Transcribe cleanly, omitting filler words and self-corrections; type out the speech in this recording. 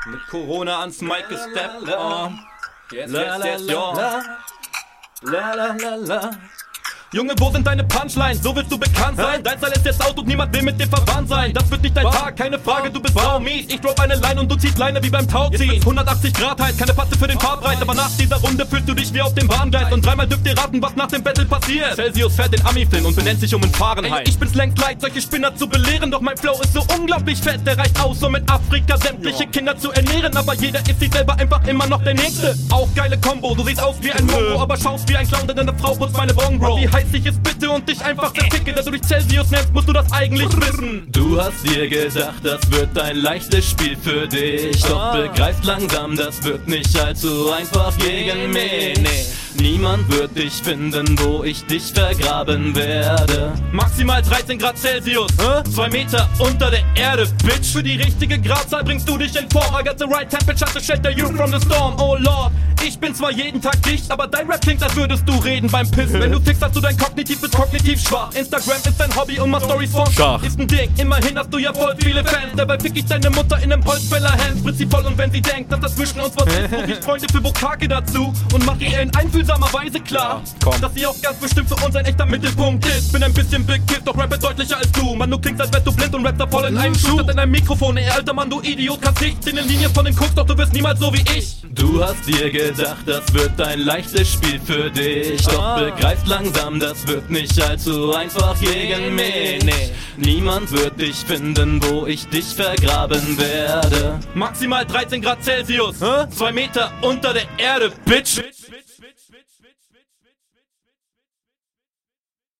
Mit Corona ans Mic gesteppt. Oh. Yes, yo. La la la la. Junge, wo sind deine Punchlines? So willst du bekannt sein? Dein Style ist jetzt out und niemand will mit dir verwandt sein. Das wird nicht dein Tag, keine Frage, du bist saumies. Ich drop eine Line und du ziehst Leine wie beim Tauziehen. 180 Grad heiß, keine Patte für den Fahrpreis. Aber nach dieser Runde fühlst du dich wie auf dem Bahngleis. Und dreimal dürft ihr raten, was nach dem Battle passiert. Celsius fährt den Ami-Film und benennt sich um in Fahrenheit. Ich bin's längst leid, solche Spinner zu belehren. Doch mein Flow ist so unglaublich fett, der reicht aus, um mit Afrika sämtliche Kinder zu ernähren. Aber jeder ist sich selber einfach immer noch der Nächste. Auch geile Kombo, du siehst aus wie ein Mongo, aber schaust wie ein Clown, denn deine Frau putzt meine Augen, Bro. Wie heiß ich es bitte und dich einfach zerficke, dass du dich Celsius nennst, musst du das eigentlich wissen. Du hast dir gedacht, das wird ein leichtes Spiel für dich. Doch begreifst langsam, das wird nicht allzu einfach gegen mich. Nee. Niemand wird dich finden, wo ich dich vergraben werde. Maximal 13 Grad Celsius, 2 Meter unter der Erde, Bitch. Für die richtige Gradzahl bringst du dich in Form. I got the right temperature to shelter you from the storm. Oh Lord, ich bin zwar jeden Tag dicht, aber dein Rap klingt, als würdest du reden beim Pissen. Wenn du tickst, hast du dein Kognitiv, bist kognitiv schwach. Instagram ist dein Hobby und mal Stories vom Schach. Ist ein Ding, immerhin hast du ja voll viele Fans. Dabei fick ich deine Mutter in nem Holzfäller-Hand. Spritz sie voll und wenn sie denkt, dass das zwischen uns was ist, ruf ich Freunde für Bukake dazu und mach ihr in einfühlsamer Weise klar, dass sie auch ganz bestimmt für uns ein echter Mittelpunkt ist. Bin ein bisschen bekifft, doch rappe deutlicher als du. Mann, du klingst, als wärst du blind und rappst da voll in einem Schuh. Statt in einem Mikrofon, ey, alter Mann, du Idiot, kannst nicht in den Linien von den Cooks, doch du wirst niemals so wie ich. Du hast dir gedacht, das wird ein leichtes Spiel für dich. Doch begreifst langsam, das wird nicht allzu einfach gegen mich. Nee, niemand wird dich finden, wo ich dich vergraben werde. Maximal 13 Grad Celsius, 2 Meter unter der Erde, Bitch.